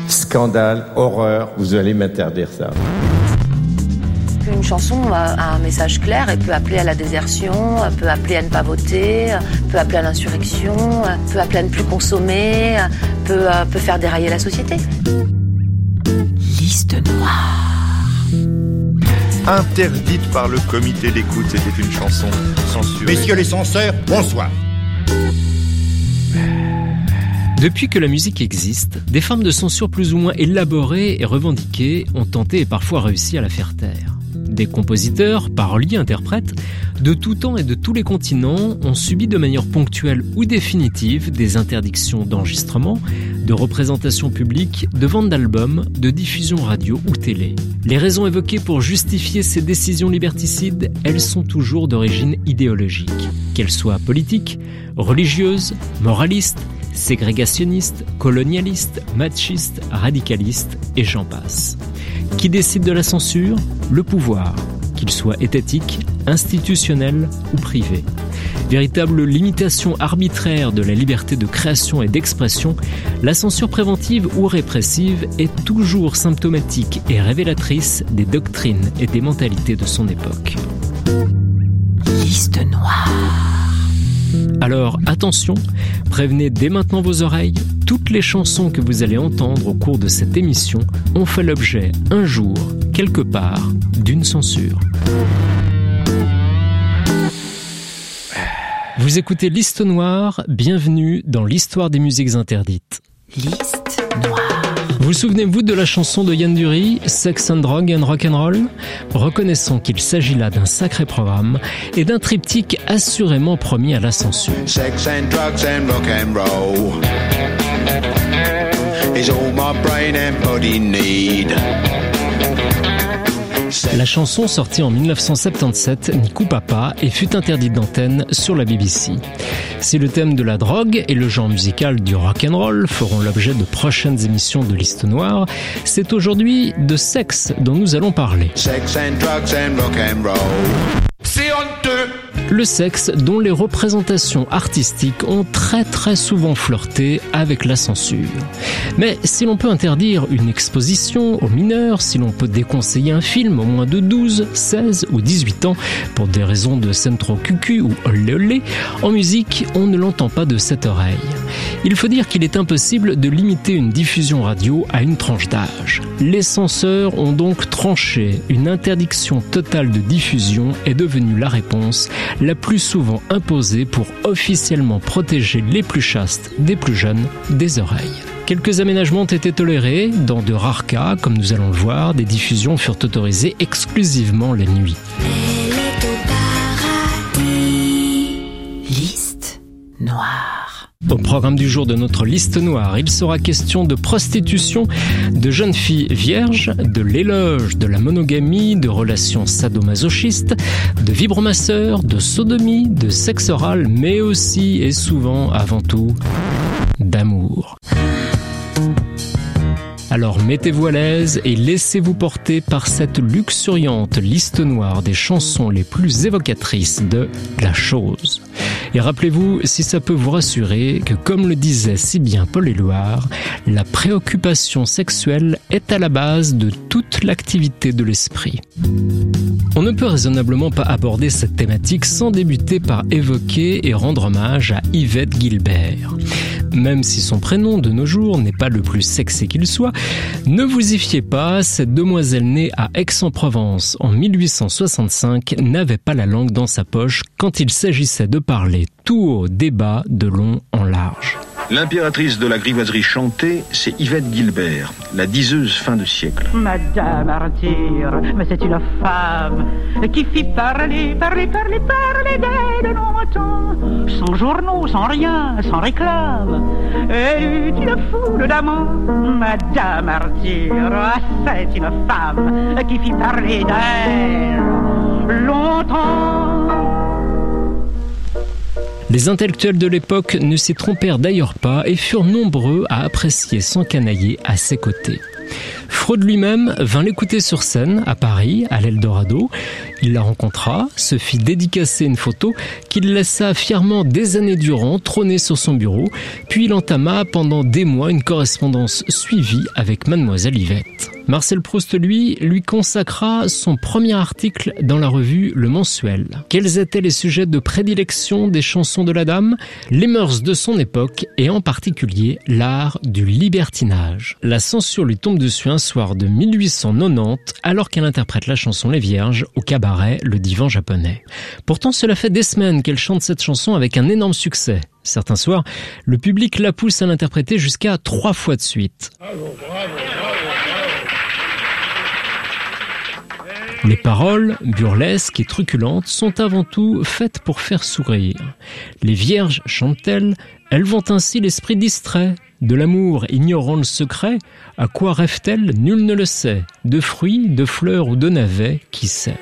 scandale, horreur, vous allez m'interdire ça. Une chanson a un message clair et peut appeler à la désertion, peut appeler à ne pas voter, peut appeler à l'insurrection, peut appeler à ne plus consommer, peut faire dérailler la société. Liste noire. Interdite par le comité d'écoute, c'était une chanson censurée. Messieurs les censeurs, bonsoir. Depuis que la musique existe, des formes de censure plus ou moins élaborées et revendiquées ont tenté et parfois réussi à la faire taire. Des compositeurs, paroliers, interprètes, de tout temps et de tous les continents ont subi de manière ponctuelle ou définitive des interdictions d'enregistrement, de représentation publique, de vente d'albums, de diffusion radio ou télé. Les raisons évoquées pour justifier ces décisions liberticides, elles sont toujours d'origine idéologique. Qu'elles soient politiques, religieuses, moralistes, ségrégationnistes, colonialistes, machistes, radicalistes, et j'en passe. Qui décide de la censure ? Le pouvoir, qu'il soit étatique, institutionnel ou privé. Véritable limitation arbitraire de la liberté de création et d'expression, la censure préventive ou répressive est toujours symptomatique et révélatrice des doctrines et des mentalités de son époque. Liste noire. Alors attention, prévenez dès maintenant vos oreilles, toutes les chansons que vous allez entendre au cours de cette émission ont fait l'objet, un jour, quelque part, d'une censure. Vous écoutez Liste Noire, bienvenue dans l'histoire des musiques interdites. Liste noire. Vous souvenez-vous de la chanson de Yann Dury, Sex and Drug and Rock'n'Roll ? Reconnaissons qu'il s'agit là d'un sacré programme et d'un triptyque assurément promis à la censure. Sex and drugs and rock'n'roll is all my brain and body need. La chanson, sortie en 1977, n'y coupa pas et fut interdite d'antenne sur la BBC. Si le thème de la drogue et le genre musical du rock'n'roll feront l'objet de prochaines émissions de Liste Noire, c'est aujourd'hui de sexe dont nous allons parler. Sex and drugs and rock'n'roll. C'est honteux. Le sexe dont les représentations artistiques ont très souvent flirté avec la censure. Mais si l'on peut interdire une exposition aux mineurs, si l'on peut déconseiller un film aux moins de 12, 16 ou 18 ans pour des raisons de scène trop cucu ou olé olé, en musique, on ne l'entend pas de cette oreille. Il faut dire qu'il est impossible de limiter une diffusion radio à une tranche d'âge. Les censeurs ont donc tranché. Une interdiction totale de diffusion est devenue la réponse la plus souvent imposée pour officiellement protéger les plus chastes des plus jeunes des oreilles. Quelques aménagements ont été tolérés. Dans de rares cas, comme nous allons le voir, des diffusions furent autorisées exclusivement la nuit. Elle est au paradis. Liste noire. Au programme du jour de notre Liste Noire, il sera question de prostitution, de jeunes filles vierges, de l'éloge de la monogamie, de relations sadomasochistes, de vibromasseurs, de sodomie, de sexe oral, mais aussi et souvent, avant tout, d'amour. Alors mettez-vous à l'aise et laissez-vous porter par cette luxuriante liste noire des chansons les plus évocatrices de la chose. Et rappelez-vous, si ça peut vous rassurer, que comme le disait si bien Paul Éluard, la préoccupation sexuelle est à la base de toute l'activité de l'esprit. On ne peut raisonnablement pas aborder cette thématique sans débuter par évoquer et rendre hommage à Yvette Guilbert. Même si son prénom de nos jours n'est pas le plus sexy qu'il soit, ne vous y fiez pas, cette demoiselle née à Aix-en-Provence en 1865 n'avait pas la langue dans sa poche quand il s'agissait de parler tout haut des bas, de long en large. L'impératrice de la grivoiserie chantée, c'est Yvette Guilbert, la diseuse fin de siècle. Madame Arthur, mais c'est une femme qui fit parler d'elle longtemps, sans journaux, sans rien, sans réclame. Elle eut une foule d'amants, Madame Arthur, c'est une femme qui fit parler d'elle longtemps. Les intellectuels de l'époque ne s'y trompèrent d'ailleurs pas et furent nombreux à apprécier son canailler à ses côtés. Freud lui-même vint l'écouter sur scène à Paris, à l'Eldorado. Il la rencontra, se fit dédicacer une photo qu'il laissa fièrement des années durant trôner sur son bureau, puis il entama pendant des mois une correspondance suivie avec Mademoiselle Yvette. Marcel Proust, lui consacra son premier article dans la revue Le Mensuel. Quels étaient les sujets de prédilection des chansons de la dame ? Les mœurs de son époque et en particulier l'art du libertinage. La censure lui tombe dessus un soir de 1890 alors qu'elle interprète la chanson Les Vierges au cabaret Le Divan Japonais. Pourtant, cela fait des semaines qu'elle chante cette chanson avec un énorme succès. Certains soirs, le public la pousse à l'interpréter jusqu'à 3 fois de suite. Les paroles, burlesques et truculentes, sont avant tout faites pour faire sourire. Les vierges, chantent-elles, elles vont ainsi l'esprit distrait. De l'amour ignorant le secret, à quoi rêve-t-elle, nul ne le sait. De fruits, de fleurs ou de navets, qui sait.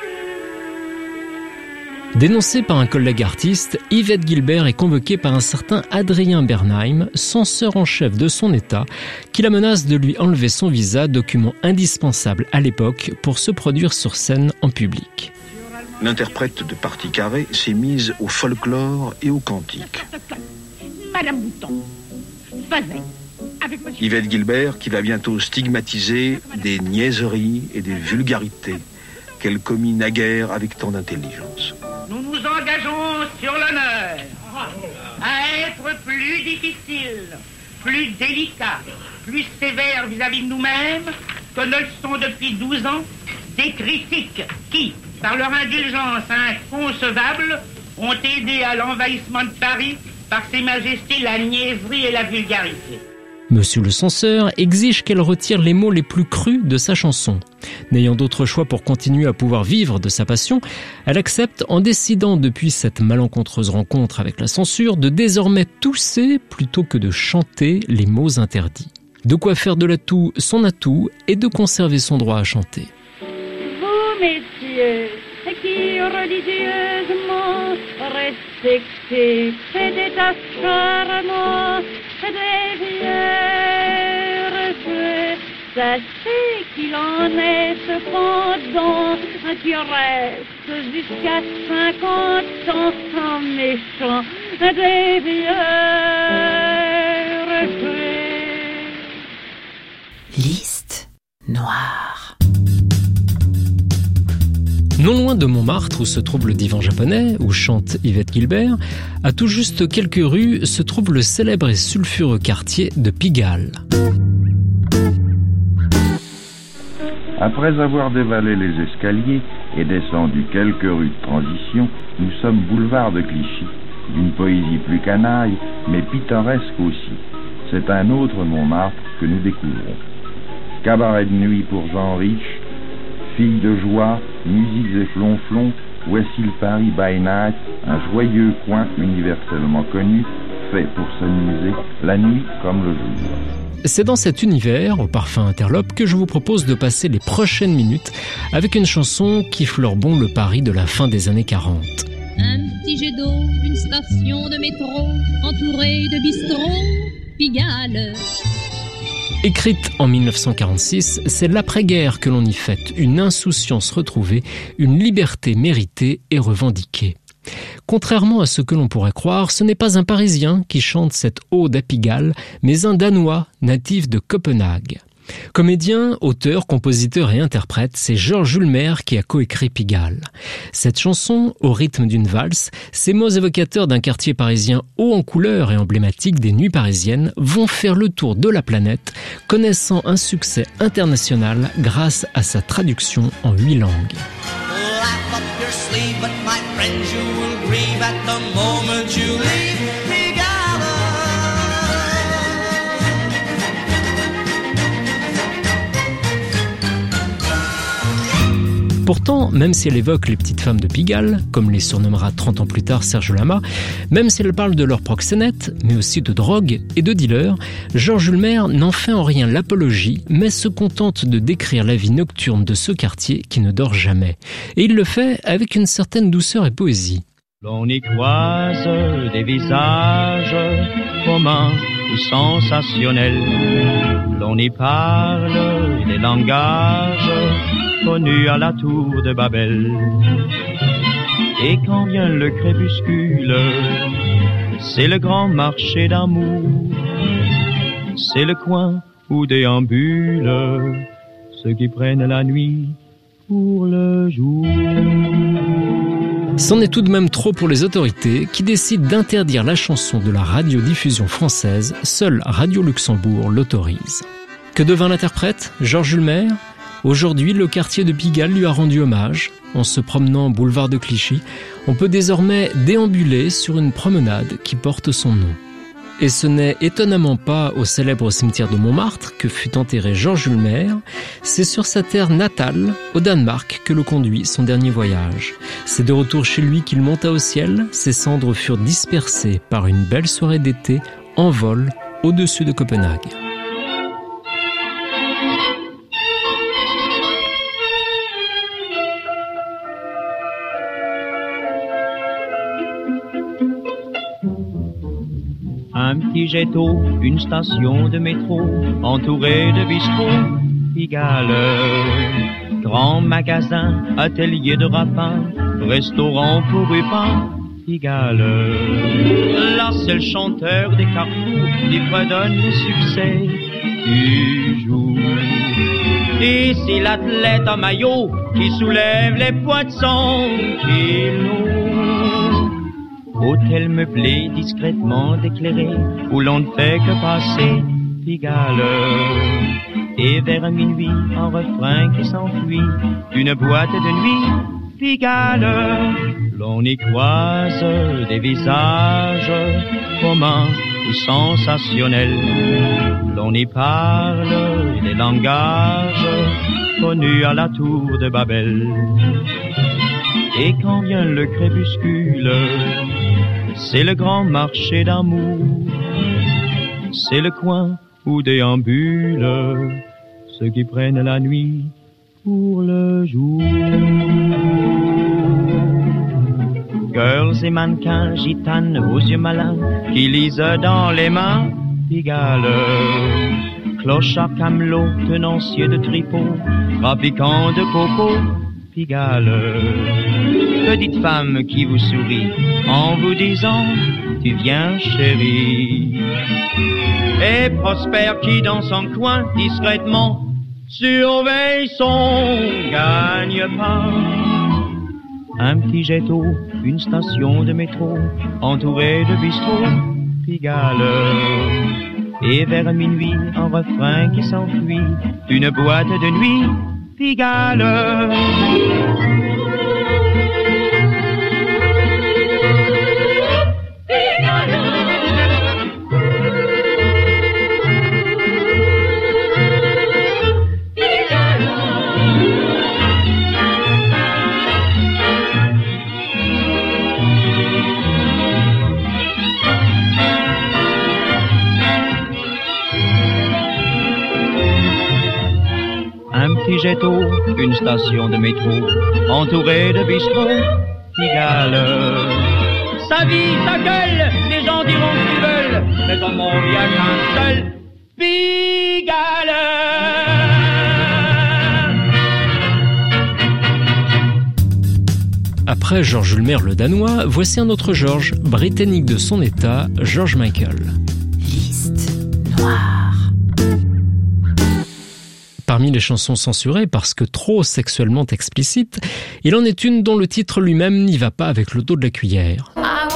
Dénoncée par un collègue artiste, Yvette Guilbert est convoquée par un certain Adrien Bernheim, censeur en chef de son État, qui la menace de lui enlever son visa, document indispensable à l'époque pour se produire sur scène en public. L'interprète de Parti Carré s'est mise au folklore et au cantique. Madame Bouton, venez. Avec monsieur... Yvette Guilbert qui va bientôt stigmatiser des niaiseries et des vulgarités qu'elle commit naguère avec tant d'intelligence. Nous nous engageons sur l'honneur à être plus difficiles, plus délicats, plus sévères vis-à-vis de nous-mêmes que ne le sont depuis 12 ans des critiques qui, par leur indulgence inconcevable, ont aidé à l'envahissement de Paris par ses majestés la niaiserie et la vulgarité. Monsieur le censeur exige qu'elle retire les mots les plus crus de sa chanson. N'ayant d'autre choix pour continuer à pouvoir vivre de sa passion, elle accepte en décidant depuis cette malencontreuse rencontre avec la censure de désormais tousser plutôt que de chanter les mots interdits. De quoi faire de l'atout son atout et de conserver son droit à chanter. Vous, messieurs, qui religieusement respectez cet état charmant des vierges, sachez qu'il en est cependant qui reste jusqu'à 50 ans en méchant des vierges. Liste noire. Non loin de Montmartre, où se trouve le divan japonais, où chante Yvette Guilbert, à tout juste quelques rues se trouve le célèbre et sulfureux quartier de Pigalle. Après avoir dévalé les escaliers et descendu quelques rues de transition, nous sommes boulevard de Clichy, d'une poésie plus canaille, mais pittoresque aussi. C'est un autre Montmartre que nous découvrons. Cabaret de nuit pour gens riches, filles de joie, musiques et flonflons, voici le Paris by night, un joyeux coin universellement connu, fait pour s'amuser la nuit comme le jour. C'est dans cet univers, au parfum interlope, que je vous propose de passer les prochaines minutes avec une chanson qui fleure bon le Paris de la fin des années 40. Un petit jet d'eau, une station de métro, entourée de bistrots, Pigalle. Écrite en 1946, c'est l'après-guerre que l'on y fête, une insouciance retrouvée, une liberté méritée et revendiquée. Contrairement à ce que l'on pourrait croire, ce n'est pas un Parisien qui chante cette ode à Pigalle, mais un Danois natif de Copenhague. Comédien, auteur, compositeur et interprète, c'est Georges Ulmer qui a coécrit Pigalle. Cette chanson, au rythme d'une valse, ces mots évocateurs d'un quartier parisien haut en couleur et emblématique des nuits parisiennes vont faire le tour de la planète, connaissant un succès international grâce à sa traduction en 8 langues. Pourtant, même si elle évoque les petites femmes de Pigalle, comme les surnommera 30 ans plus tard Serge Lama, même si elle parle de leurs proxénètes, mais aussi de drogue et de dealers, Georges Ulmer n'en fait en rien l'apologie, mais se contente de décrire la vie nocturne de ce quartier qui ne dort jamais. Et il le fait avec une certaine douceur et poésie. L'on y croise des visages communs ou sensationnels. L'on l'on y parle des langages connus à la tour de Babel. Et quand vient le crépuscule, c'est le grand marché d'amour, c'est le coin où déambulent ceux qui prennent la nuit pour le jour. C'en est tout de même trop pour les autorités qui décident d'interdire la chanson de la radiodiffusion française. Seule Radio Luxembourg l'autorise. Que devint l'interprète ? Georges Ulmer ? Aujourd'hui, le quartier de Pigalle lui a rendu hommage. En se promenant boulevard de Clichy, on peut désormais déambuler sur une promenade qui porte son nom. Et ce n'est étonnamment pas au célèbre cimetière de Montmartre que fut enterré Georges Ulmer. C'est sur sa terre natale, au Danemark, que le conduit son dernier voyage. C'est de retour chez lui qu'il monta au ciel. Ses cendres furent dispersées par une belle soirée d'été en vol au-dessus de Copenhague. Un petit jet d'eau, une station de métro, entourée de bistrots, Pigalle. Grand magasin, atelier de rapin, restaurant pour rupins, Pigalle. Là c'est le chanteur des carrefours qui fredonne les succès du jour. Ici l'athlète en maillot qui soulève les poids de 100 kilos. Hôtel meublé, discrètement éclairé, où l'on ne fait que passer Pigalle. Et vers minuit, un refrain qui s'enfuit d'une boîte de nuit, Pigalle. L'on y croise des visages communs ou sensationnels. L'on y parle des langages connus à la tour de Babel. Et quand vient le crépuscule, c'est le grand marché d'amour, c'est le coin où déambulent ceux qui prennent la nuit pour le jour. Girls et mannequins, gitanes aux yeux malins, qui lisent dans les mains Pigalle. Clochard camelot, tenancier de tripot, trafiquant de coco, Pigalle. Petite femme qui vous sourit en vous disant tu viens chérie. Et Prosper qui dans son coin discrètement surveille son gagne-pain. Un petit jet d'eau, une station de métro entourée de bistrots, Pigalle. Et vers minuit un refrain qui s'enfuit d'une boîte de nuit, Pigalle. Un petit jet d'eau, une station de métro, entourée de bistrots, Pigalle. Sa vie, sa gueule, les gens diront ce qu'ils veulent, mais dans mon il n'y a qu'un seul, Pigalle. Après Georges Ulmer le Danois, voici un autre Georges, britannique de son état, George Michael. Liste noire. Parmi les chansons censurées parce que trop sexuellement explicites, il en est une dont le titre lui-même n'y va pas avec le dos de la cuillère.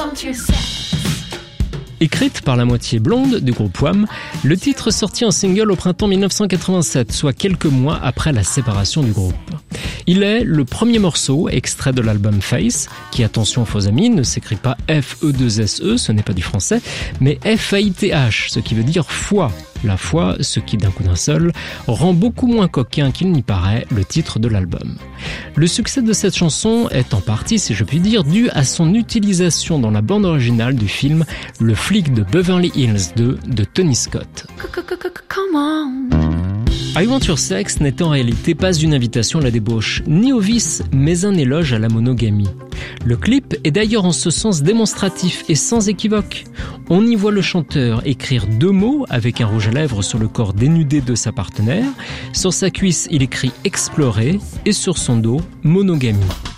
Écrite par la moitié blonde du groupe Wham, le titre sortit en single au printemps 1987, soit quelques mois après la séparation du groupe. Il est le premier morceau extrait de l'album Face, qui, attention faux amis, ne s'écrit pas F-E-2-S-E, ce n'est pas du français, mais F-A-I-T-H, ce qui veut dire foi. La foi, ce qui d'un coup d'un seul rend beaucoup moins coquin qu'il n'y paraît le titre de l'album. Le succès de cette chanson est en partie, si je puis dire, dû à son utilisation dans la bande originale du film Le flic de Beverly Hills 2 de Tony Scott. Come on. I Want Your Sex n'est en réalité pas une invitation à la débauche, ni au vice, mais un éloge à la monogamie. Le clip est d'ailleurs en ce sens démonstratif et sans équivoque. On y voit le chanteur écrire 2 mots avec un rouge à lèvres sur le corps dénudé de sa partenaire. Sur sa cuisse, il écrit « explorer » et sur son dos « monogamie ».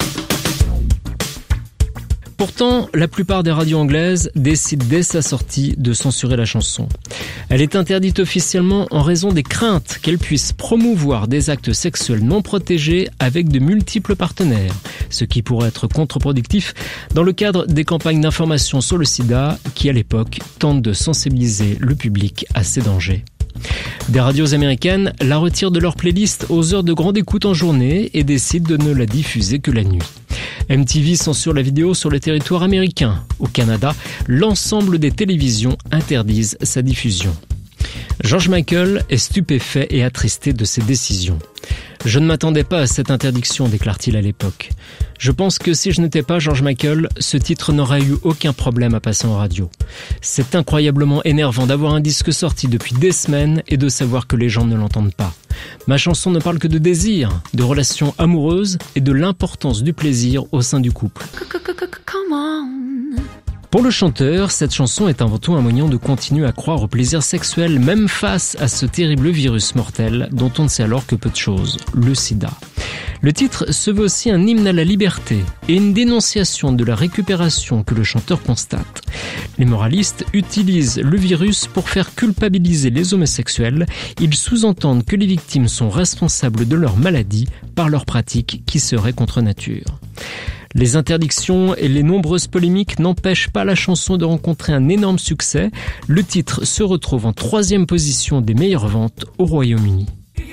Pourtant, la plupart des radios anglaises décident dès sa sortie de censurer la chanson. Elle est interdite officiellement en raison des craintes qu'elle puisse promouvoir des actes sexuels non protégés avec de multiples partenaires, ce qui pourrait être contre-productif dans le cadre des campagnes d'information sur le sida qui, à l'époque, tentent de sensibiliser le public à ces dangers. Des radios américaines la retirent de leur playlist aux heures de grande écoute en journée et décident de ne la diffuser que la nuit. MTV censure la vidéo sur le territoire américain. Au Canada, l'ensemble des télévisions interdisent sa diffusion. George Michael est stupéfait et attristé de ces décisions. « Je ne m'attendais pas à cette interdiction », déclare-t-il à l'époque. « Je pense que si je n'étais pas George Michael, ce titre n'aurait eu aucun problème à passer en radio. C'est incroyablement énervant d'avoir un disque sorti depuis des semaines et de savoir que les gens ne l'entendent pas. Ma chanson ne parle que de désir, de relations amoureuses et de l'importance du plaisir au sein du couple. » Come on. Pour le chanteur, cette chanson est avant tout un moyen de continuer à croire au plaisir sexuel, même face à ce terrible virus mortel dont on ne sait alors que peu de choses, le sida. Le titre se veut aussi un hymne à la liberté et une dénonciation de la récupération que le chanteur constate. Les moralistes utilisent le virus pour faire culpabiliser les homosexuels. Ils sous-entendent que les victimes sont responsables de leur maladie par leurs pratiques qui seraient contre nature. Les interdictions et les nombreuses polémiques n'empêchent pas la chanson de rencontrer un énorme succès. Le titre se retrouve en 3e position des meilleures ventes au Royaume-Uni.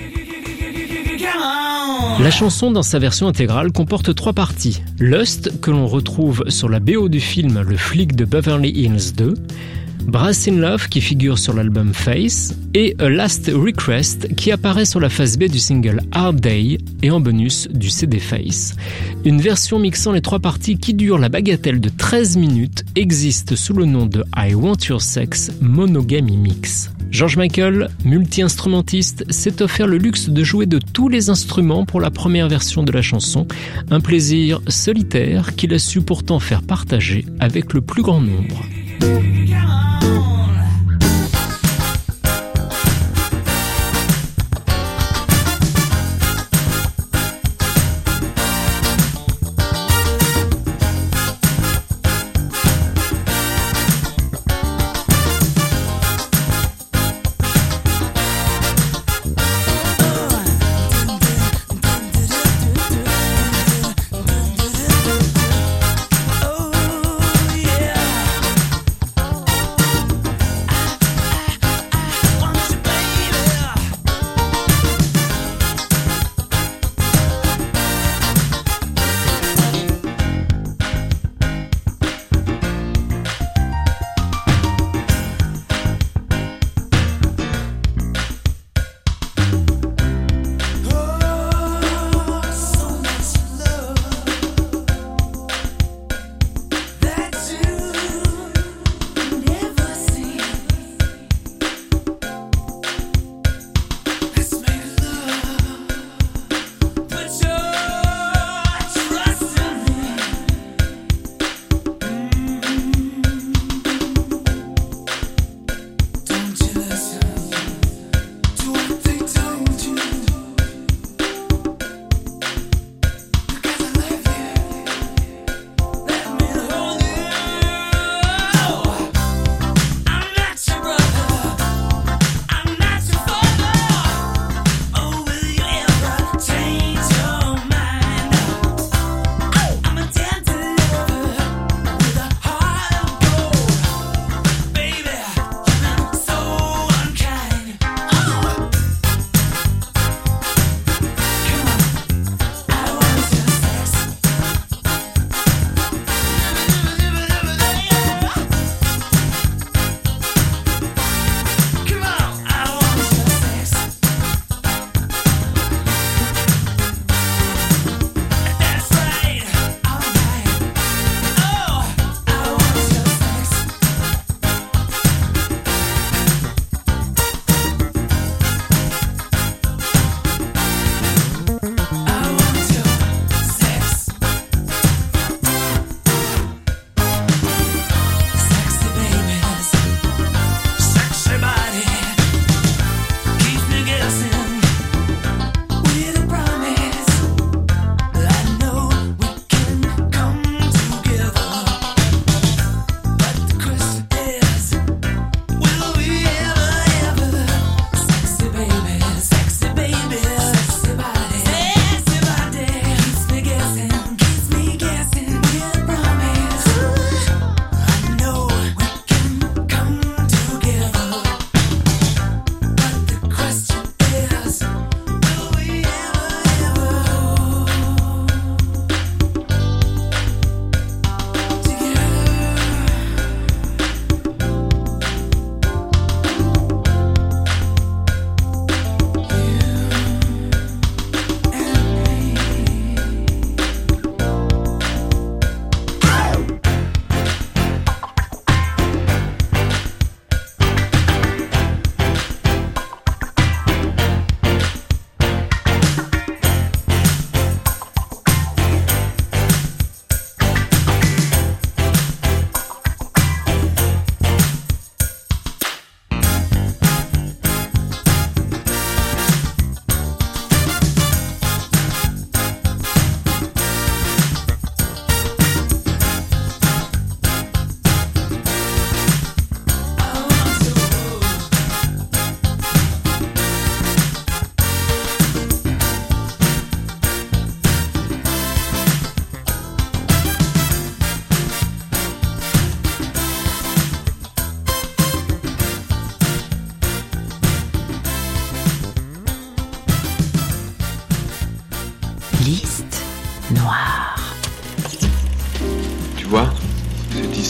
La chanson, dans sa version intégrale, comporte 3 parties. Lust, que l'on retrouve sur la BO du film Le flic de Beverly Hills 2, Brass in Love, qui figure sur l'album Face, et A Last Request, qui apparaît sur la face B du single Hard Day et en bonus du CD Face. Une version mixant les 3 parties qui dure la bagatelle de 13 minutes existe sous le nom de I Want Your Sex Monogamy Mix. George Michael, multi-instrumentiste, s'est offert le luxe de jouer de tous les instruments pour la première version de la chanson, un plaisir solitaire qu'il a su pourtant faire partager avec le plus grand nombre.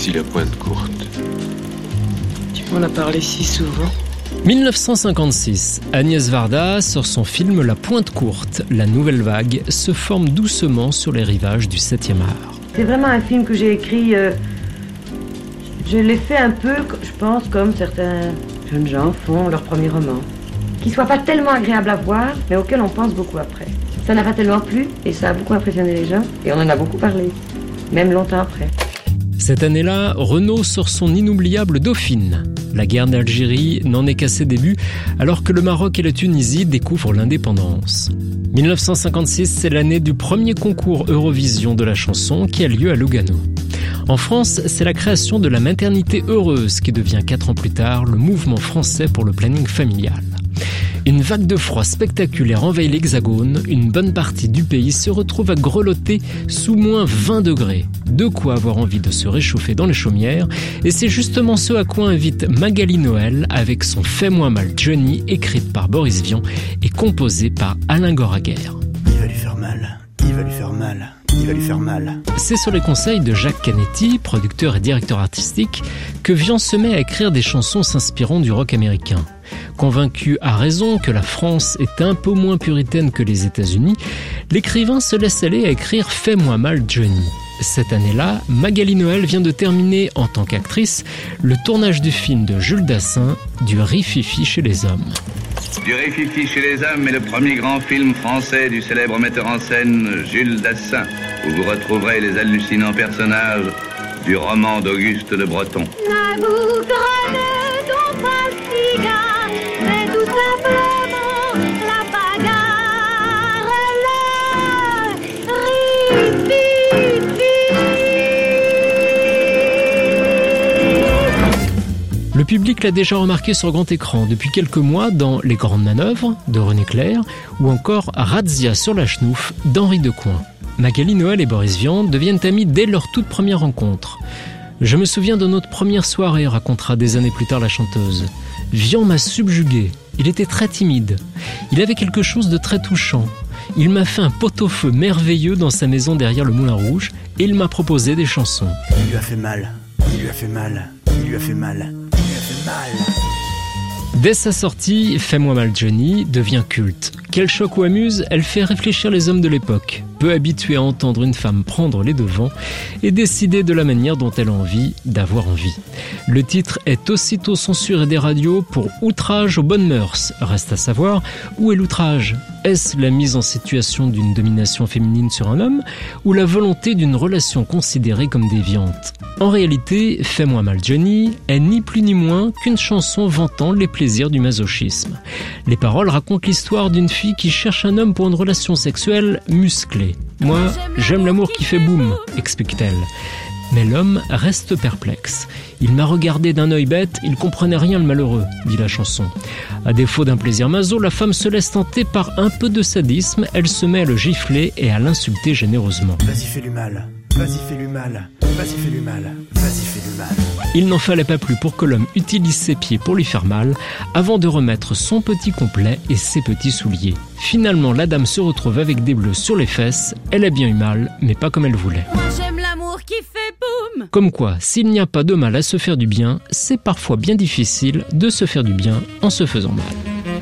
Voici la pointe courte. Tu m'en as parlé si souvent. 1956, Agnès Varda sort son film La Pointe Courte. La nouvelle vague se forme doucement sur les rivages du 7e art. C'est vraiment un film que j'ai écrit, je l'ai fait un peu, je pense, comme certains jeunes gens font leur premier roman. Qui soit pas tellement agréable à voir, mais auquel on pense beaucoup après. Ça n'a pas tellement plu, et ça a beaucoup impressionné les gens, et on en a beaucoup parlé, même longtemps après. Cette année-là, Renaud sort son inoubliable Dauphine. La guerre d'Algérie n'en est qu'à ses débuts, alors que le Maroc et la Tunisie découvrent l'indépendance. 1956, c'est l'année du premier concours Eurovision de la chanson qui a lieu à Lugano. En France, c'est la création de la maternité heureuse qui devient 4 ans plus tard le mouvement français pour le planning familial. Une vague de froid spectaculaire envahit l'Hexagone, une bonne partie du pays se retrouve à grelotter sous moins 20 degrés. De quoi avoir envie de se réchauffer dans les chaumières, et c'est justement ce à quoi invite Magali Noël avec son Fais-moi mal Johnny, écrite par Boris Vian et composée par Alain Goraguer. Il va lui faire mal, il va lui faire mal. Il va lui faire mal. C'est sur les conseils de Jacques Canetti, producteur et directeur artistique, que Vian se met à écrire des chansons s'inspirant du rock américain. Convaincu à raison que la France est un peu moins puritaine que les États-Unis, l'écrivain se laisse aller à écrire « Fais-moi mal Johnny ». Cette année-là, Magali Noël vient de terminer, en tant qu'actrice, le tournage du film de Jules Dassin, Du rififi chez les hommes. Du rififi chez les hommes est le premier grand film français du célèbre metteur en scène Jules Dassin, où vous retrouverez les hallucinants personnages du roman d'Auguste de Breton. Ne vous prenez donc pas si gars, c'est tout simplement la bagarre, le rififi. Le public l'a déjà remarqué sur grand écran depuis quelques mois dans Les Grandes Manœuvres de René Clair ou encore Razzia sur la Schnouf d'Henri Decoing. Magali Noël et Boris Vian deviennent amis dès leur toute première rencontre. Je me souviens de notre première soirée, racontera des années plus tard la chanteuse. Vian m'a subjugué. Il était très timide. Il avait quelque chose de très touchant. Il m'a fait un pot-au-feu merveilleux dans sa maison derrière le Moulin Rouge et il m'a proposé des chansons. Il lui a fait mal, il lui a fait mal, il lui a fait mal. Dès sa sortie, Fais-moi mal Johnny devient culte. Quel choc ou amuse, elle fait réfléchir les hommes de l'époque, peu habitués à entendre une femme prendre les devants et décider de la manière dont elle a envie d'avoir envie. Le titre est aussitôt censuré des radios pour outrage aux bonnes mœurs. Reste à savoir, où est l'outrage ? Est-ce la mise en situation d'une domination féminine sur un homme ou la volonté d'une relation considérée comme déviante ? En réalité, Fais-moi mal Johnny est ni plus ni moins qu'une chanson vantant les plaisirs du masochisme. Les paroles racontent l'histoire d'une fille qui cherche un homme pour une relation sexuelle musclée. Moi, j'aime l'amour qui fait boum, explique-t-elle. Mais l'homme reste perplexe. Il m'a regardé d'un œil bête, il comprenait rien le malheureux, dit la chanson. À défaut d'un plaisir maso, la femme se laisse tenter par un peu de sadisme, elle se met à le gifler et à l'insulter généreusement. Vas-y, fais-lui mal, vas-y, fais-lui mal, vas-y, fais-lui mal, vas-y, fais-lui mal. Il n'en fallait pas plus pour que l'homme utilise ses pieds pour lui faire mal, avant de remettre son petit complet et ses petits souliers. Finalement, la dame se retrouve avec des bleus sur les fesses, elle a bien eu mal, mais pas comme elle voulait. Moi j'aime l'amour qui fait boum. Comme quoi, s'il n'y a pas de mal à se faire du bien, c'est parfois bien difficile de se faire du bien en se faisant mal.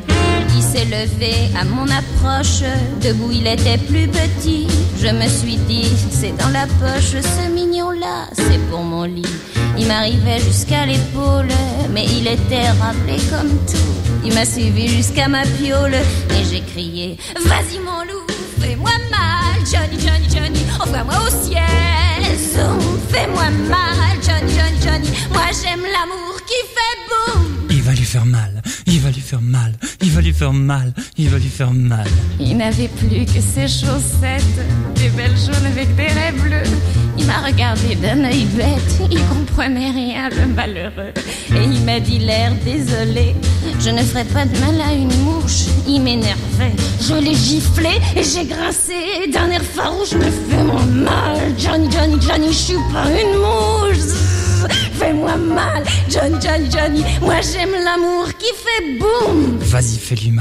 Il s'est levé à mon approche, debout il était plus petit. Je me suis dit, c'est dans la poche, ce mignon-là, c'est pour mon lit. Il m'arrivait jusqu'à l'épaule, mais il était rappelé comme tout. Il m'a suivi jusqu'à ma piole, et j'ai crié, vas-y mon loup, fais-moi mal, Johnny, Johnny, Johnny, envoie-moi au ciel. Zoom, fais-moi mal, Johnny, Johnny, Johnny, moi j'aime l'amour qui fait boum. Il va lui faire mal, il va lui faire mal, il va lui faire mal, il va lui faire mal. Il n'avait plus que ses chaussettes, des belles jaunes avec des raies bleues. Il m'a regardé d'un œil bête, il comprenait rien, le malheureux. Et il m'a dit l'air désolé, je ne ferai pas de mal à une mouche. Il m'énervait, je l'ai giflé et j'ai grincé d'un air farouche. Me fais-moi mal, Johnny, Johnny, Johnny, je suis pas une mouche. Fais-moi mal, Johnny, Johnny, Johnny, moi j'aime l'amour qui fait boum. Vas-y, fais-lui mal,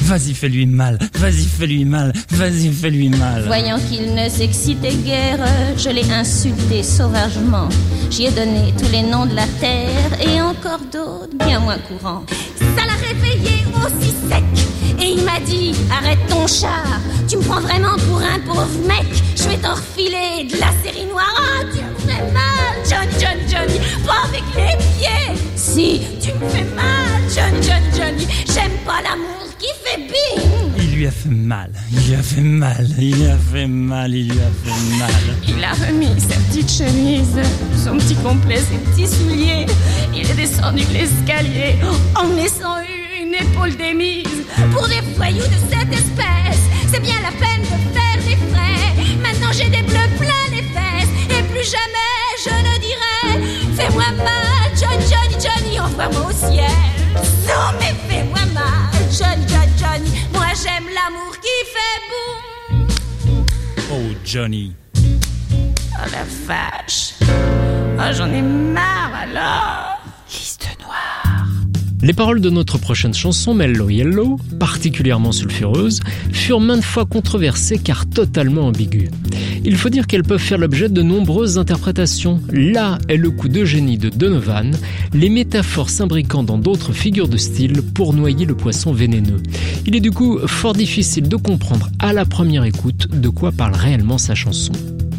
Vas-y, fais-lui mal, vas-y, fais-lui mal, vas-y, fais-lui mal. Voyant qu'il ne s'excitait guère, je l'ai insulté sauvagement. J'y ai donné tous les noms de la terre et encore d'autres bien moins courants. Ça l'a réveillé aussi sec et il m'a dit: arrête ton char, tu me prends vraiment pour un pauvre mec. Je vais t'en refiler de la série noire. Ah, tu me fais mal, Johnny, pas avec les pieds. Si, tu me fais mal, Johnny, j'aime pas l'amour qui fait bing. Il lui a fait mal, il lui a fait mal, il lui a fait mal, il lui a fait mal. Il a remis sa petite chemise, son petit complet, ses petits souliers. Il est descendu l'escalier en me laissant une épaule démise. Pour des voyous de cette espèce, c'est bien la peine de faire des frais. Maintenant j'ai des bleus plein les fesses et plus jamais je ne dirai: fais-moi mal, Johnny, envoie-moi au ciel. Non mais fais-moi mal, Johnny, moi j'aime l'amour qui fait boum. Oh Johnny. Oh la vache. Oh j'en ai marre alors. Liste noire. Les paroles de notre prochaine chanson, Mellow Yellow, particulièrement sulfureuses, furent maintes fois controversées car totalement ambiguës. Il faut dire qu'elles peuvent faire l'objet de nombreuses interprétations. Là est le coup de génie de Donovan, les métaphores s'imbriquant dans d'autres figures de style pour noyer le poisson vénéneux. Il est du coup fort difficile de comprendre à la première écoute de quoi parle réellement sa chanson.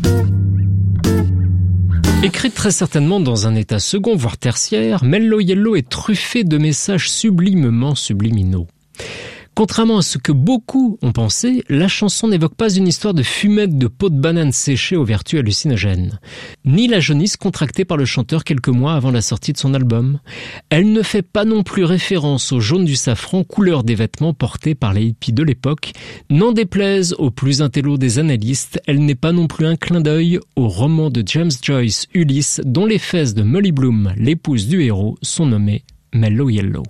Écrite très certainement dans un état second, voire tertiaire, Mellow Yellow est truffée de messages sublimement subliminaux. Contrairement à ce que beaucoup ont pensé, la chanson n'évoque pas une histoire de fumette de peau de banane séchée aux vertus hallucinogènes, ni la jaunisse contractée par le chanteur quelques mois avant la sortie de son album. Elle ne fait pas non plus référence au jaune du safran, couleur des vêtements portés par les hippies de l'époque. N'en déplaise aux plus intellos des analystes, elle n'est pas non plus un clin d'œil au roman de James Joyce, Ulysse, dont les fesses de Molly Bloom, l'épouse du héros, sont nommées Mellow Yellow.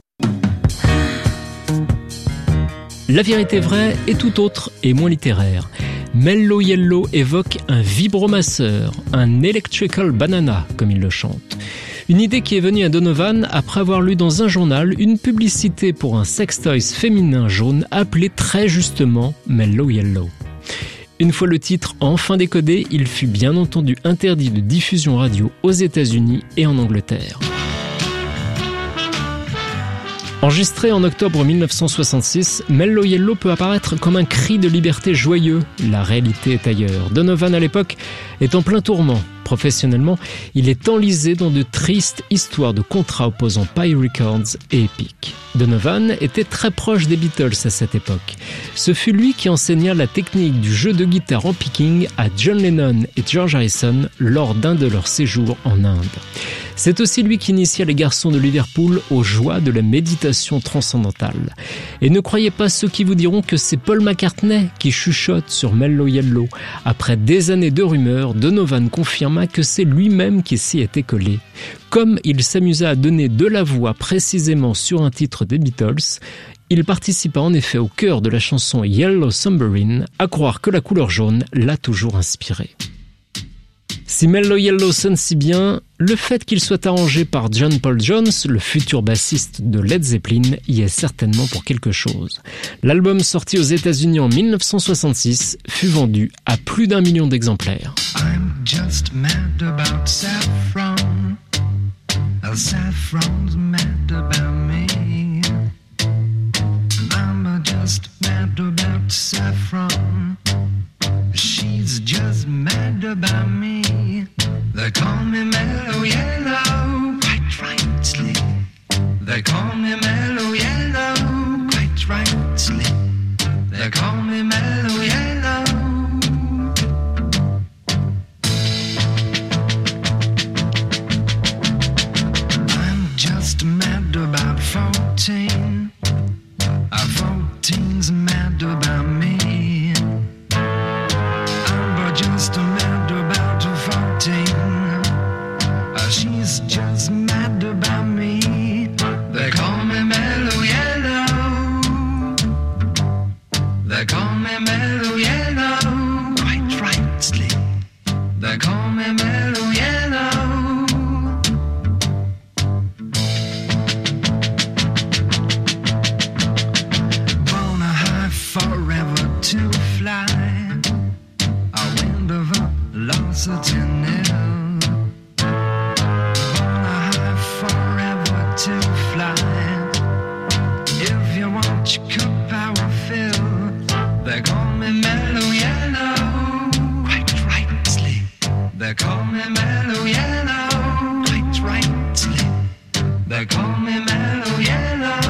La vérité vraie est tout autre et moins littéraire. Mellow Yellow évoque un vibromasseur, un electrical banana, comme il le chante. Une idée qui est venue à Donovan après avoir lu dans un journal une publicité pour un sextoys féminin jaune appelé très justement Mellow Yellow. Une fois le titre enfin décodé, il fut bien entendu interdit de diffusion radio aux États-Unis et en Angleterre. Enregistré en octobre 1966, Mellow Yellow peut apparaître comme un cri de liberté joyeux. La réalité est ailleurs. Donovan, à l'époque, est en plein tourment. Professionnellement, il est enlisé dans de tristes histoires de contrats opposant Pye Records et Epic. Donovan était très proche des Beatles à cette époque. Ce fut lui qui enseigna la technique du jeu de guitare en picking à John Lennon et George Harrison lors d'un de leurs séjours en Inde. C'est aussi lui qui initia les garçons de Liverpool aux joies de la méditation transcendantale. Et ne croyez pas ceux qui vous diront que c'est Paul McCartney qui chuchote sur Mellow Yellow. Après des années de rumeurs, Donovan confirma que c'est lui-même qui s'y était collé. Comme il s'amusa à donner de la voix précisément sur un titre des Beatles, il participa en effet au cœur de la chanson Yellow Submarine, à croire que la couleur jaune l'a toujours inspiré. Si Mellow Yellow sonne si bien, le fait qu'il soit arrangé par John Paul Jones, le futur bassiste de Led Zeppelin, y est certainement pour quelque chose. L'album sorti aux États-Unis en 1966 fut vendu à plus d'1 million d'exemplaires. I'm just mad about saffron. Saffron's mad about me. I'm just mad about saffron. She's just mad about me. They call me Mellow Yellow, quite rightly. They call me Mellow Yellow, quite rightly. They call me Mellow Yellow. I'm just mad about 14. 14's mad about me. Just mad about 14. She's just mad about me. They call me Mellow Yellow. They call me Mellow sentinel. Born high forever to fly. If you want your cup, I will fill. They call me Mellow Yellow. Quite rightly. They call me Mellow Yellow. Quite rightly. They call me Mellow Yellow.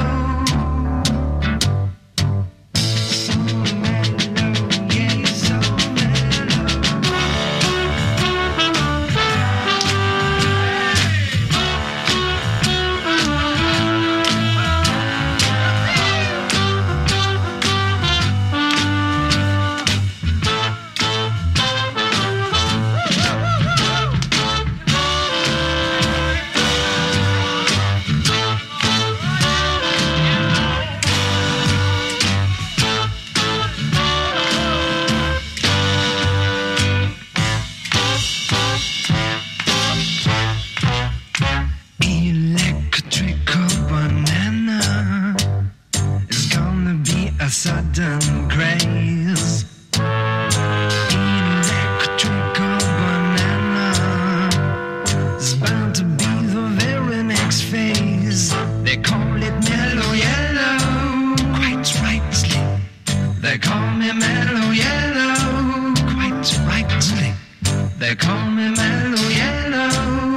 Sudden craze. Electrical banana is bound to be the very next phase. They call it Mellow Yellow, quite rightly. They call me Mellow Yellow, quite rightly. They call me Mellow Yellow.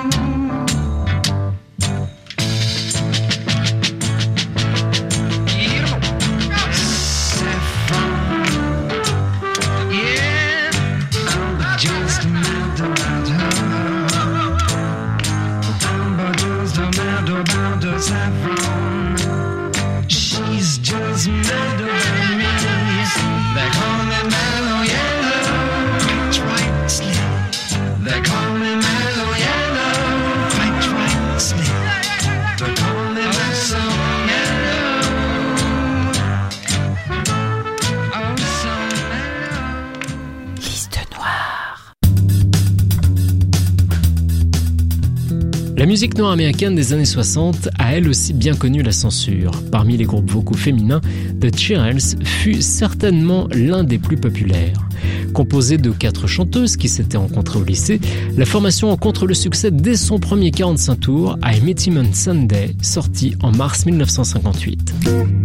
Saffron, she's just mad about me. They call me Mellow Yellow, quite rightly. They call me Mellow Yellow, quite rightly. They call me Mellow Yellow. Oh, so mellow. Liste noire. La musique noire américaine des années 60 a elle aussi bien connu la censure. Parmi les groupes vocaux féminins, The Shirelles fut certainement l'un des plus populaires. Composée de 4 chanteuses qui s'étaient rencontrées au lycée, la formation rencontre le succès dès son premier 45 tours, I Met Him on Sunday, sorti en mars 1958.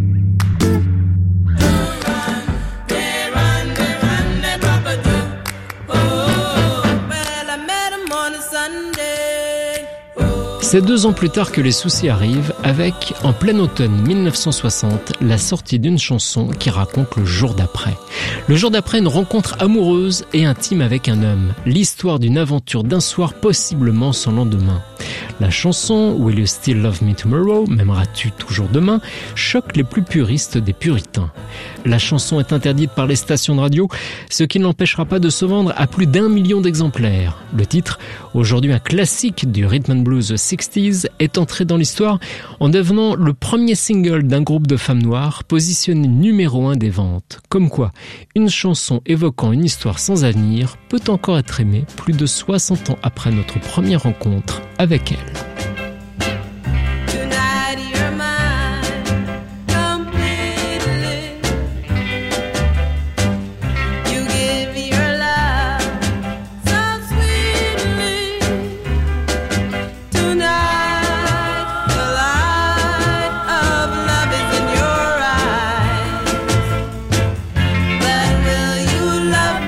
C'est 2 ans plus tard que les soucis arrivent avec, en plein automne 1960, la sortie d'une chanson qui raconte le jour d'après. Le jour d'après, une rencontre amoureuse et intime avec un homme. L'histoire d'une aventure d'un soir possiblement sans lendemain. La chanson « Will You Still Love Me Tomorrow » « M'aimeras-tu toujours demain » choque les plus puristes des puritains. La chanson est interdite par les stations de radio, ce qui ne l'empêchera pas de se vendre à plus d'1 million d'exemplaires. Le titre, aujourd'hui un classique du rhythm and blues 60s, est entré dans l'histoire en devenant le premier single d'un groupe de femmes noires positionné numéro 1 des ventes. Comme quoi, une chanson évoquant une histoire sans avenir peut encore être aimée plus de 60 ans après notre première rencontre avec elle.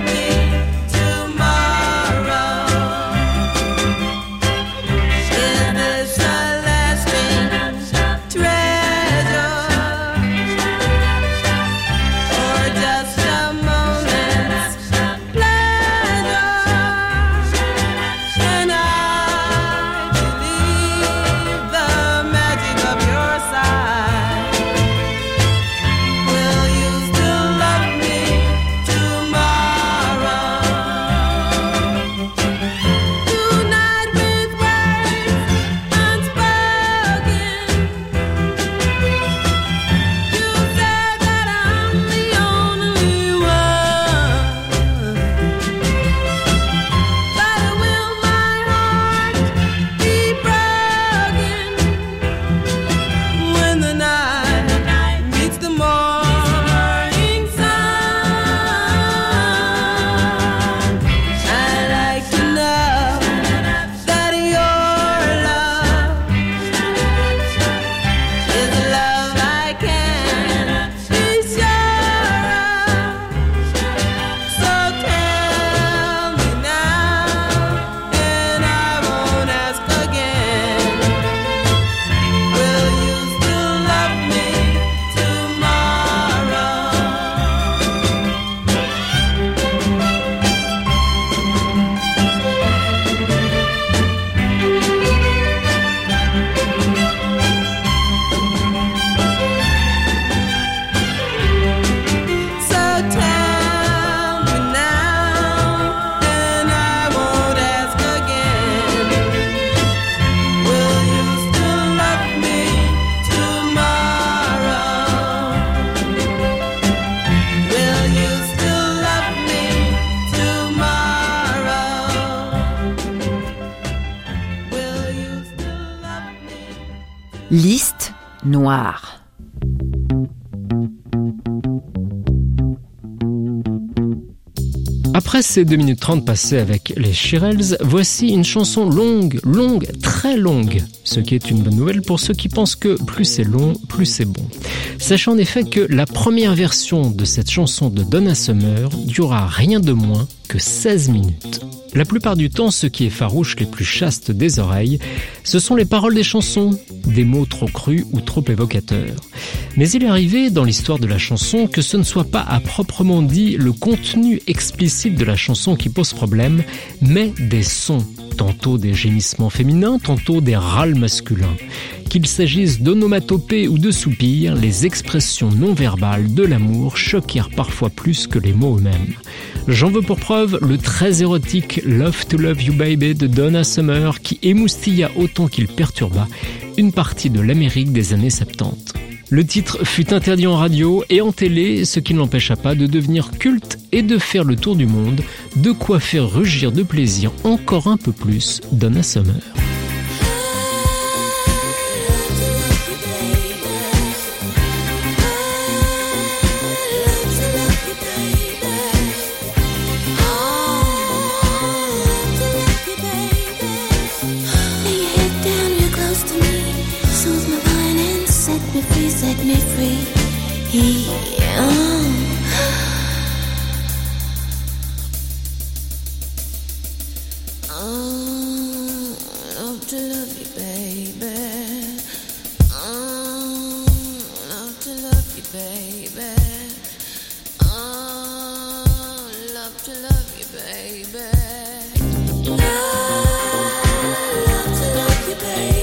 Is Liste noire. Après ces 2 minutes 30 passées avec les Shirelles, voici une chanson longue, très longue. Ce qui est une bonne nouvelle pour ceux qui pensent que plus c'est long, plus c'est bon. Sachez en effet que la première version de cette chanson de Donna Summer durera rien de moins que 16 minutes. La plupart du temps, ce qui effarouche les plus chastes des oreilles, ce sont les paroles des chansons, des mots trop crus ou trop évocateurs. Mais il est arrivé dans l'histoire de la chanson que ce ne soit pas à proprement dit le contenu explicite de la chanson qui pose problème, mais des sons, tantôt des gémissements féminins, tantôt des râles masculins. Qu'il s'agisse d'onomatopées ou de soupirs, les expressions non verbales de l'amour choquèrent parfois plus que les mots eux-mêmes. J'en veux pour preuve le très érotique Love to Love You Baby de Donna Summer qui émoustilla autant qu'il perturba une partie de l'Amérique des années 70. Le titre fut interdit en radio et en télé, ce qui ne l'empêcha pas de devenir culte et de faire le tour du monde, de quoi faire rugir de plaisir encore un peu plus Donna Summer. Set me free. Love to love you, baby. Love to love you, baby. Love to love you, baby. Love to love you, baby.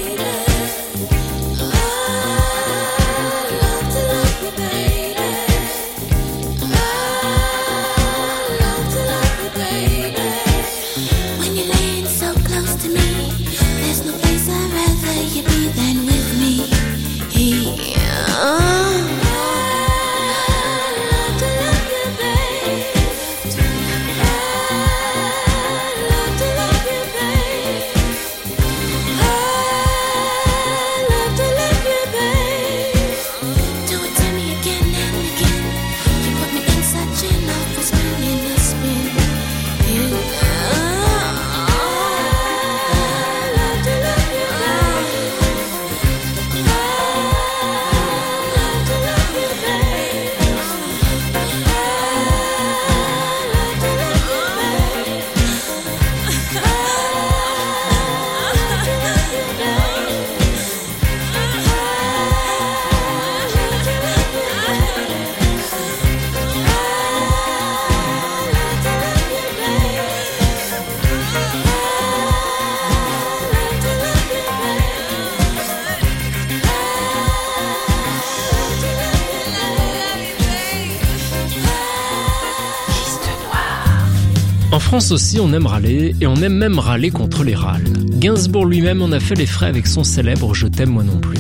En France aussi, on aime râler, et on aime même râler contre les râles. Gainsbourg lui-même en a fait les frais avec son célèbre « Je t'aime moi non plus ».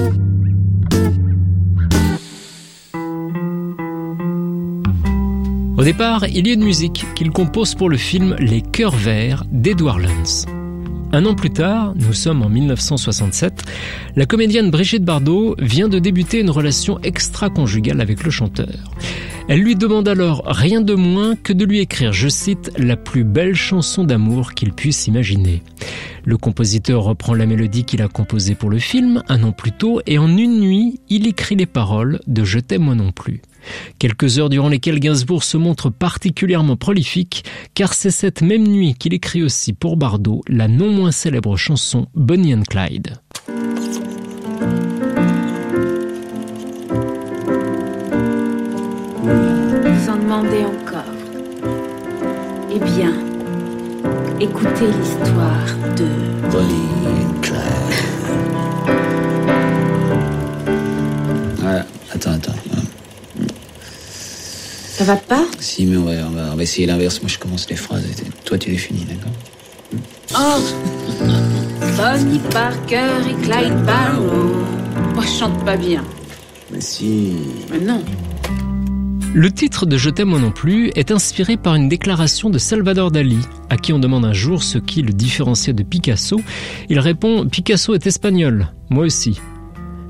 Au départ, il y a une musique qu'il compose pour le film Les Cœurs Verts d'Edward Luntz. Un an plus tard, nous sommes en 1967, la comédienne Brigitte Bardot vient de débuter une relation extra-conjugale avec le chanteur. Elle lui demande alors rien de moins que de lui écrire, je cite, « la plus belle chanson d'amour qu'il puisse imaginer ». Le compositeur reprend la mélodie qu'il a composée pour le film un an plus tôt et en une nuit, il écrit les paroles de « Je t'aime moi non plus ». Quelques heures durant lesquelles Gainsbourg se montre particulièrement prolifique, car c'est cette même nuit qu'il écrit aussi pour Bardot la non moins célèbre chanson Bonnie and Clyde. Vous en demandez encore. Eh bien, écoutez l'histoire de Bonnie and Clyde. Voilà, attends. Ça va pas? Si, mais on va essayer l'inverse. Moi, je commence les phrases et toi, tu les finis, d'accord? Oh, Bonnie Parker et Clyde Barrow. Moi, je chante pas bien. Mais si. Mais non. Le titre de « Je t'aime moi non plus » est inspiré par une déclaration de Salvador Dali, à qui on demande un jour ce qui le différenciait de Picasso. Il répond « Picasso est espagnol, moi aussi ».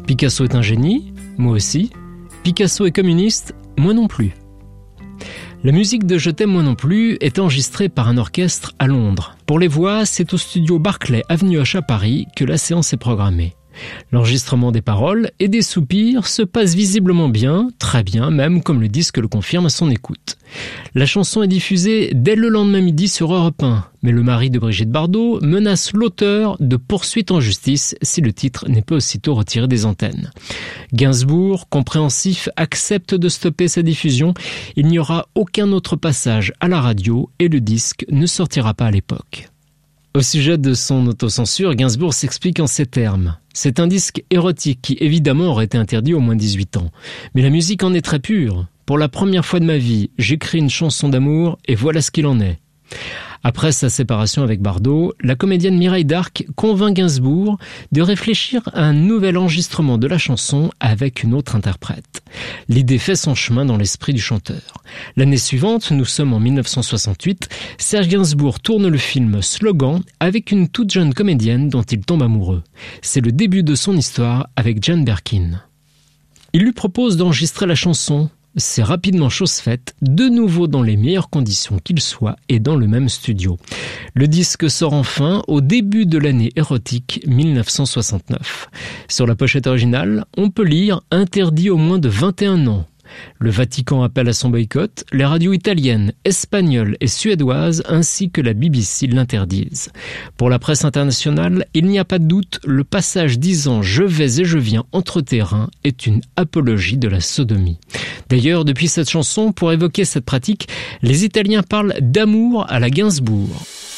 Picasso est un génie, moi aussi. Picasso est communiste, moi non plus. La musique de Je t'aime moi non plus est enregistrée par un orchestre à Londres. Pour les voix, c'est au studio Barclay, avenue Hoche à Paris, que la séance est programmée. L'enregistrement des paroles et des soupirs se passe visiblement bien, très bien même, comme le disque le confirme à son écoute. La chanson est diffusée dès le lendemain midi sur Europe 1, mais le mari de Brigitte Bardot menace l'auteur de poursuite en justice si le titre n'est pas aussitôt retiré des antennes. Gainsbourg, compréhensif, accepte de stopper sa diffusion. Il n'y aura aucun autre passage à la radio et le disque ne sortira pas à l'époque. Au sujet de son autocensure, Gainsbourg s'explique en ces termes. C'est un disque érotique qui, évidemment, aurait été interdit au moins 18 ans. Mais la musique en est très pure. Pour la première fois de ma vie, j'écris une chanson d'amour et voilà ce qu'il en est. Après sa séparation avec Bardot, la comédienne Mireille Darc convainc Gainsbourg de réfléchir à un nouvel enregistrement de la chanson avec une autre interprète. L'idée fait son chemin dans l'esprit du chanteur. L'année suivante, nous sommes en 1968, Serge Gainsbourg tourne le film Slogan avec une toute jeune comédienne dont il tombe amoureux. C'est le début de son histoire avec Jane Birkin. Il lui propose d'enregistrer la chanson. C'est rapidement chose faite, de nouveau dans les meilleures conditions qu'il soit et dans le même studio. Le disque sort enfin au début de l'année érotique 1969. Sur la pochette originale, on peut lire « Interdit aux moins de 21 ans ». Le Vatican appelle à son boycott, les radios italiennes, espagnoles et suédoises ainsi que la BBC l'interdisent. Pour la presse internationale, il n'y a pas de doute, le passage disant « Je vais et je viens entre tes reins » est une apologie de la sodomie. D'ailleurs, depuis cette chanson, pour évoquer cette pratique, les Italiens parlent d'amour à la Gainsbourg.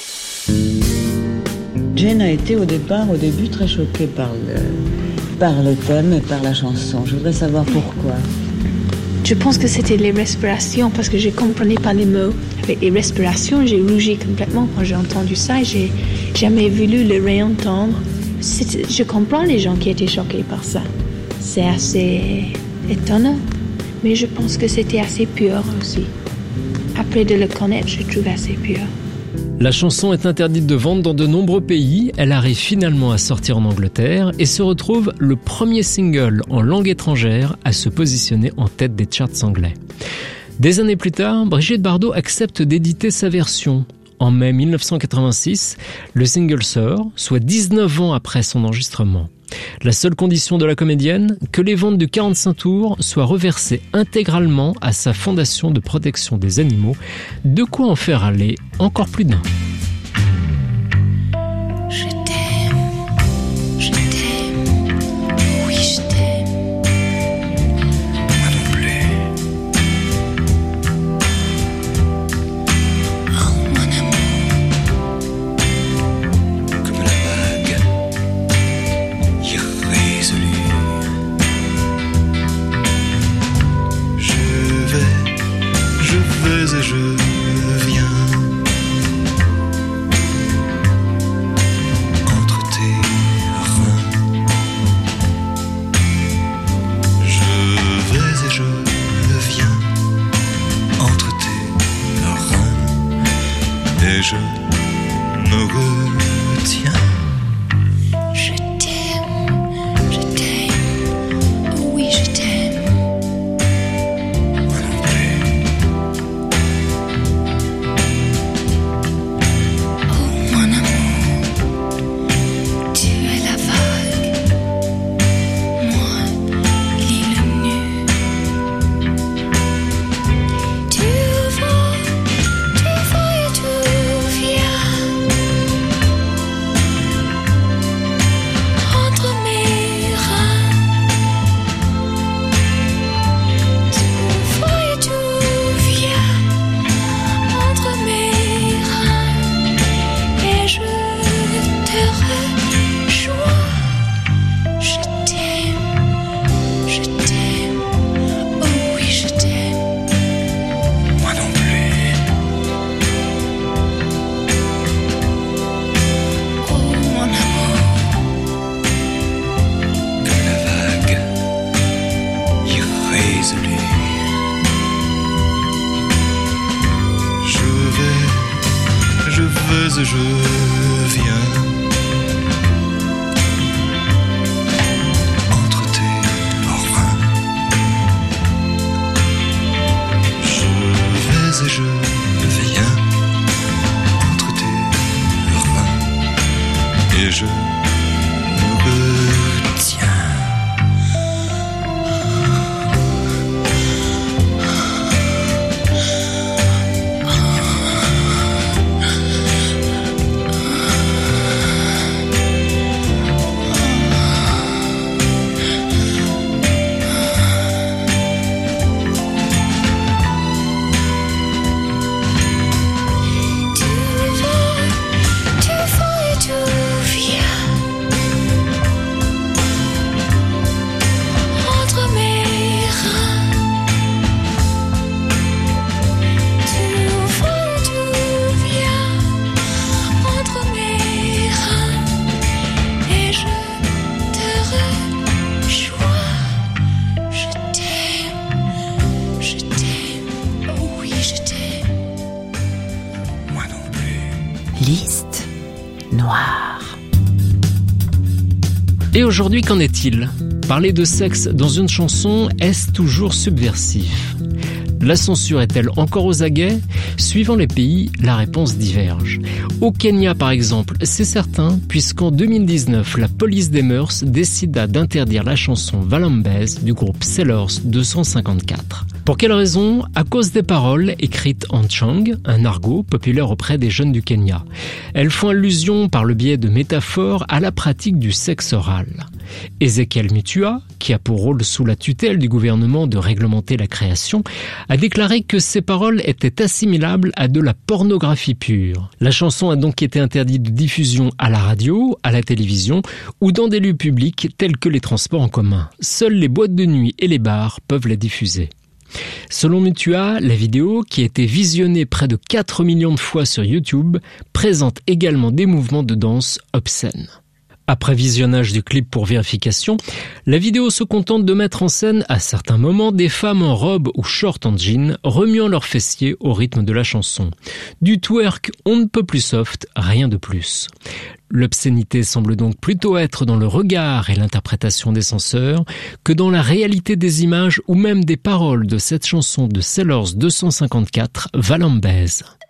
Jane a été au début très choquée par le thème et par la chanson. Je voudrais savoir pourquoi. Je pense que c'était les respirations parce que je ne comprenais pas les mots. Avec les respirations, j'ai rougi complètement quand j'ai entendu ça. J'ai jamais voulu le réentendre. Je comprends les gens qui étaient choqués par ça. C'est assez étonnant. Mais je pense que c'était assez pur aussi. Après de le connaître, je trouve assez pur. La chanson est interdite de vente dans de nombreux pays. Elle arrive finalement à sortir en Angleterre et se retrouve le premier single en langue étrangère à se positionner en tête des charts anglais. Des années plus tard, Brigitte Bardot accepte d'éditer sa version. En mai 1986, le single sort, soit 19 ans après son enregistrement. La seule condition de la comédienne, que les ventes du 45 tours soient reversées intégralement à sa fondation de protection des animaux, de quoi en faire aller encore plus d'un. Je t'aime, oui je t'aime. Moi non plus. Oh mon amour, comme la vague irrésolue. Je vais et je viens. Et je me retiens. Je t'aime, oui je t'aime. Moi non plus. Oh mon amour, tu es la vague, moi l'île nue. Tu vas et tu entre mes reins, tu vas et tu viens entre mes reins, et je te rejoins. Je t'aime, oh oui je t'aime. Moi non plus. Oh mon amour, comme la vague irrésolue. Je vais et je viens entre tes Liste noire. Et aujourd'hui, qu'en est-il ? Parler de sexe dans une chanson, est-ce toujours subversif ? La censure est-elle encore aux aguets ? Suivant les pays, la réponse diverge. Au Kenya, par exemple, c'est certain, puisqu'en 2019, la police des mœurs décida d'interdire la chanson Valambez du groupe Sailors 254. Pour quelle raison ? À cause des paroles écrites en Chang, un argot populaire auprès des jeunes du Kenya. Elles font allusion par le biais de métaphores à la pratique du sexe oral. Ezekiel Mutua, qui a pour rôle sous la tutelle du gouvernement de réglementer la création, a déclaré que ces paroles étaient assimilables à de la pornographie pure. La chanson a donc été interdite de diffusion à la radio, à la télévision ou dans des lieux publics tels que les transports en commun. Seules les boîtes de nuit et les bars peuvent la diffuser. Selon Mutua, la vidéo, qui a été visionnée près de 4 millions de fois sur YouTube, présente également des mouvements de danse obscènes. Après visionnage du clip pour vérification, la vidéo se contente de mettre en scène à certains moments des femmes en robe ou short en jean remuant leurs fessiers au rythme de la chanson. Du twerk on ne peut plus soft, rien de plus. L'obscénité semble donc plutôt être dans le regard et l'interprétation des censeurs que dans la réalité des images ou même des paroles de cette chanson de Sailors 254, Valambez.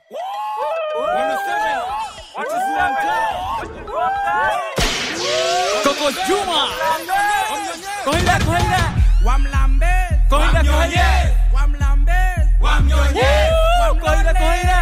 Juma, kohila, wamlambe, kohila, wamlambe, kohila.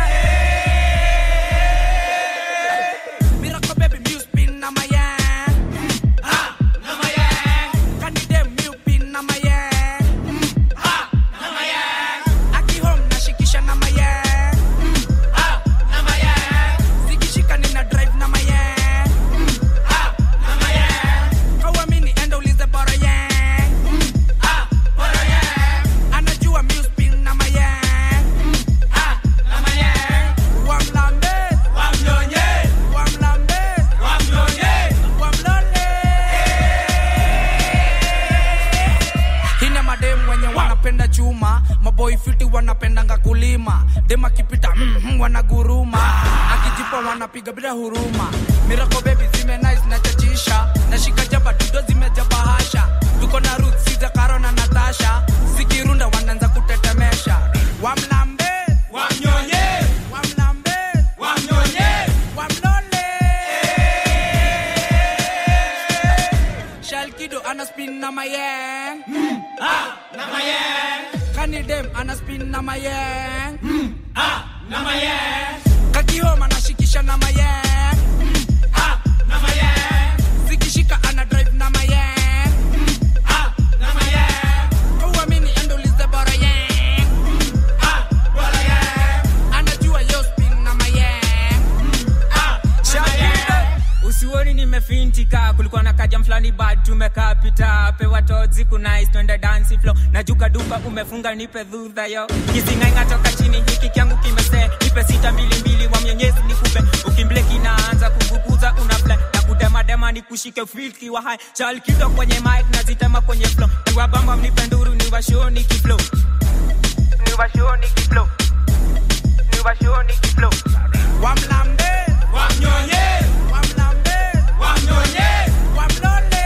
Miracle baby, music pin na my hand, na my hand. Candy dem music pin na my hand, na my hand. Aki home na shikisha na my hand, na my hand. Zikishika nina drive na my hand. Maboy fiti wanapendanga kulima, dema kipita wanaguruma, akijipa wanapiga bila huruma. Miracle baby zime nice na chachisha, nashika jaba dudo zimejaba hasha. Tuko na Ruth, Siza, Karo na Natasha, zikirunda wanaanza kutetemesha. Wamlambe, wamnyonye, wamlambe, wamnyonye, wamlole. Shalkido ana spin na mayeng, na mayeng. Kani dem ana spin na mayeng, na mayeng. Kakihoma anashikisha na mayeng, na mayeng. Zikishika ana drive na mayeng, na mayeng. Uamini endo lize bora yeng, bora yeng. Anajua yo spin na mayeng, Shakira. Usioni nimefintika, kulikuwa na kajam flani bad tumekapita. Pewa tozi kunais twende dance flow. Najuka dupa umefunga nipe dhudha yo. Kisingainga toka chini hiki kyangu kimese. Nipe 622 wa mnyonyezi nikupe. Ukimbleki naanza kukukuza unafly. Na kudema dema nikushike filki wa high. Shalkido kwenye mic nazitema kwenye flow. Niwa bamba mnipe nduru niwa show niki flow. Niwa show niki flow. Niwa show niki flow. Wamlambe, wamnyonye, wamlambe, wamnyonye, wamlole.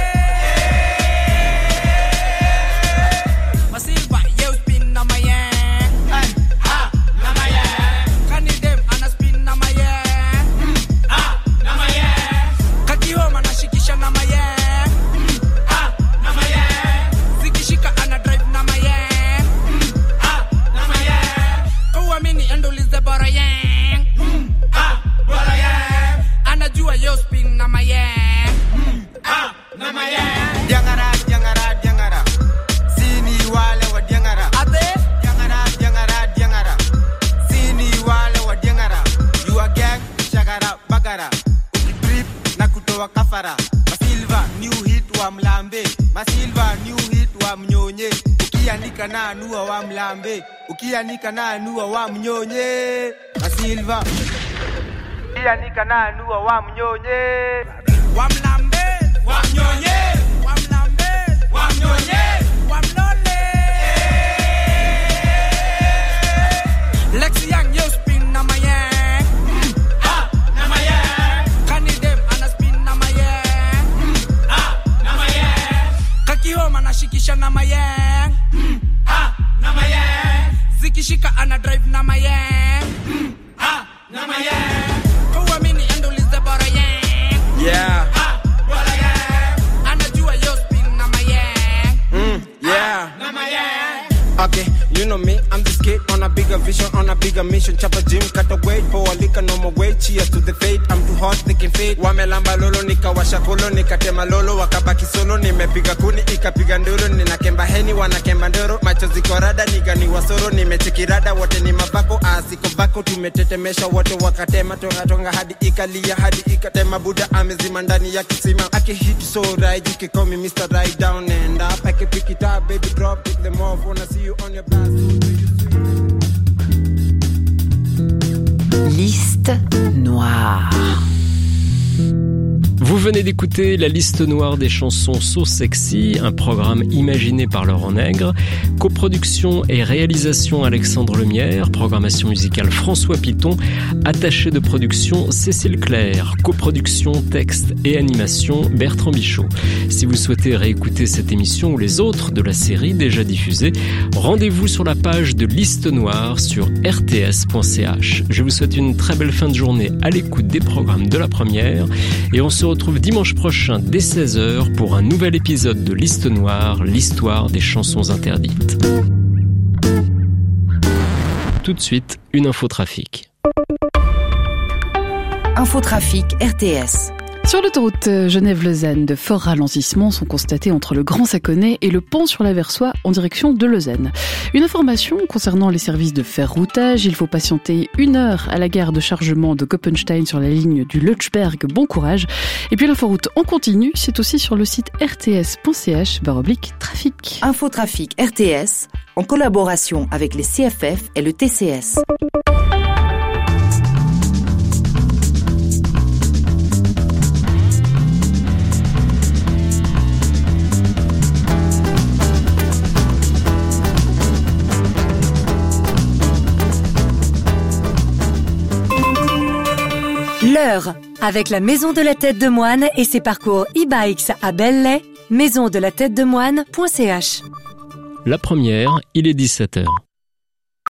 Masilva, yo spin na mayeng, na mayeng. Kani dem ana spin na mayeng, na mayeng. Kakihoma anashikisha na mayeng, na mayeng. Zikishika ana drive na mayeng, na mayeng. Uamini endo lize bora yeng, bora yeng. Anajua yo spin na mayeng, na mayeng. Diangara, diangara, diangara. Sini wale wa diangara. Ate? Diangara, diangara, diangara. Sini wale wa diangara. You are gang, shagara, bagara. Ukitrip na kutoa kafara. Masilva, new hit wa mlambe. Masilva, new hit wa mnyonye. Ukianika na anua wa mlambe. Ukianika na anua wa mnyonye. Masilva. Ukianika na anua wa mnyonye. Wamlambe, wamnyonye, wamlambe, wamnyonye, wamlole. Lexi Young, yo spin na mayeng, na mayeng. na my yang. Ha, na my yang. Who a mini and is the bora yang. Yeah. Ha, bora yang. And a you a yo spin na my yang. Yeah. Na my yang. Okay, you know me, I'm this kid on a bigger vision, on a bigger mission. Chapa gym, cut a weight, pour a liquor, no more weight. Cheers to the fate, I'm too hot, they can fade. Wamelamba lolo, nikawasha kolo, nikatema lolo, wakabaki solo, nimepiga kuni, ikapiga nduru, ninakemba heni, wanakemba ndoro. Macho ziko rada, niga ni wasoro, nimechekirada, wote ni mabako, asiko bako, tumetetemesha, wote wakatema, tonga tonga hadi ikalia, hadi ikatema, Buddha amezima ndani ya kisima. I can hit you so right, you can call me Mr. Right Down and Up. I can pick it up, baby, drop it, them off, wanna see you on your blast. Liste noire. Vous venez d'écouter la liste noire des chansons So Sexy, un programme imaginé par Laurent Nègre. Coproduction et réalisation Alexandre Lemierre, programmation musicale François Piton, attaché de production Cécile Claire, coproduction, texte et animation Bertrand Bichot. Si vous souhaitez réécouter cette émission ou les autres de la série déjà diffusées, rendez-vous sur la page de Liste Noire sur rts.ch. Je vous souhaite une très belle fin de journée à l'écoute des programmes de la première et on se retrouve dimanche prochain dès 16h pour un nouvel épisode de Liste Noire, l'histoire des chansons interdites. Tout de suite, une infotrafic. Infotrafic RTS. Sur l'autoroute Genève-Lausanne, de forts ralentissements sont constatés entre le Grand Saconnet et le pont sur la Versoix en direction de Lausanne. Une information concernant les services de ferroutage, il faut patienter 1 heure à la gare de chargement de Koppenstein sur la ligne du Lötschberg. Bon courage. Et puis l'inforoute en continu, c'est aussi sur le site rts.ch/trafic. Infotrafic RTS, en collaboration avec les CFF et le TCS. L'heure, avec la Maison de la Tête de Moine et ses parcours e-bikes à Belley, maisondelatettedemoine.ch. La première, il est 17h.